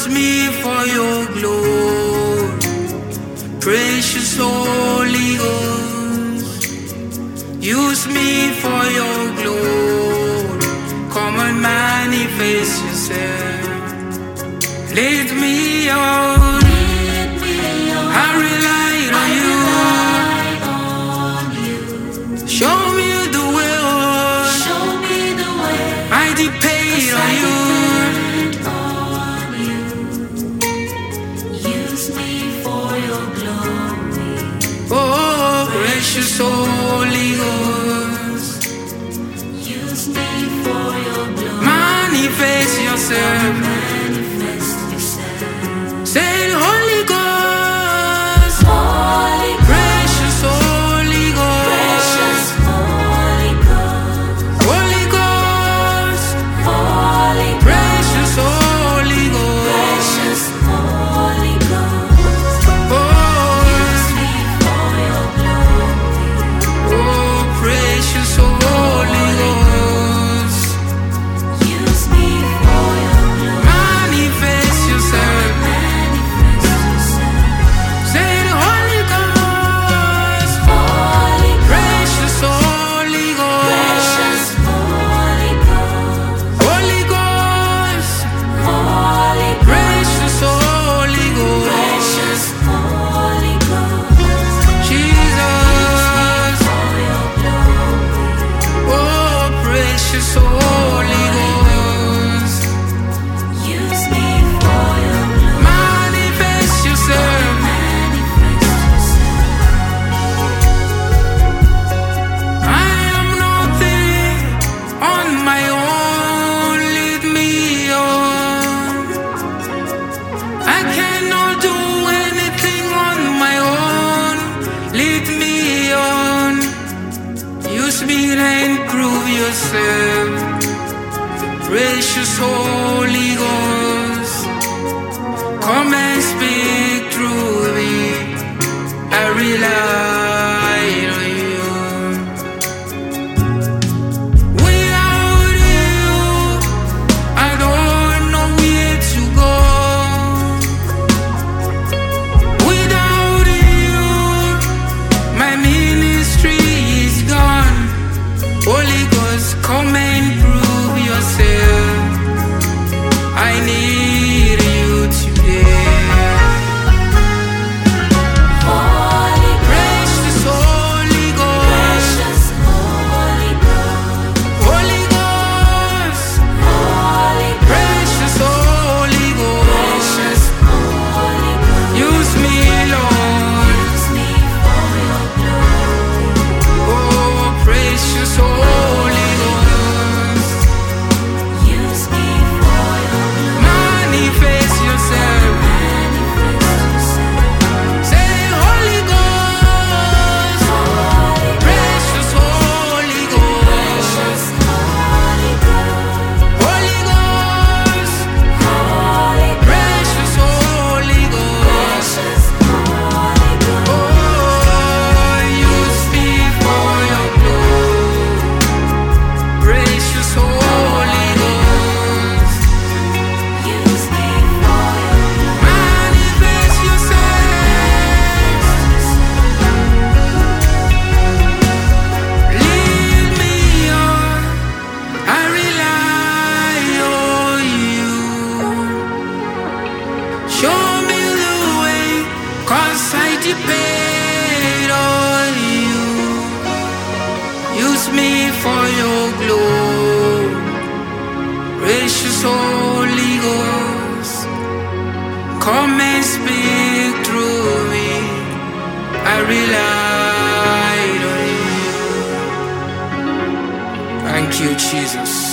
Use me for your glory, precious Holy Ghost. Use me for your glory, come and manifest yourself. Lead me on, I rely on you. Show me the way, I depend on you. Use me for your glory. Oh, precious Holy Ghost. Use me for your glory. Manifest yourself. Manifest yourself. Say Holy Ghost. Holy Precious Holy Ghost. precious Holy Ghost. Holy Ghost. Holy Precious Holy Ghost. precious Holy Ghost. Oh, Use me for your glory. oh, precious Holy Ghost. Use me for your glory. Manifest yourself. Manifest yourself. Say the Holy Ghost. Holy Precious Holy Ghost. precious Holy Ghost. Holy Ghost. Holy Precious Holy Ghost. precious Holy Ghost. Jesus. For your glory. Oh, precious Holy Ghost. Use me for your glory. Manifest yourself. Manifest yourself. I am nothing on my own. Lead me on. I cannot do anything on my own. Lead me on. Use me and prove yourself. Precious Holy Ghost, come and speak through me. I rely on you. Without you, I don't know where to go. Without you, my ministry is gone. Holy Ghost, come and prove yourself. I need you today. Holy Precious Holy Ghost. precious Holy Ghost. Holy Ghost. Holy Precious Holy Ghost. precious Holy Ghost. Use me, Lord. Use me for your glory. Oh, precious Holy Ghost. Use me for your glory. Manifest yourself. Manifest yourself. Say Holy Ghost. Holy Precious Holy Ghost. precious Holy Ghost. Holy Ghost. Holy Precious Holy Ghost. precious Holy Ghost. Oh, use me for your glory. Precious Holy Ghost. Use me for your glory. Manifest yourself. Lead me on. I rely on you. Show me the way, 'cause I depend on you. Use me for your glory. Precious Holy Ghost, come and speak through me. I rely on you. Thank you, Jesus.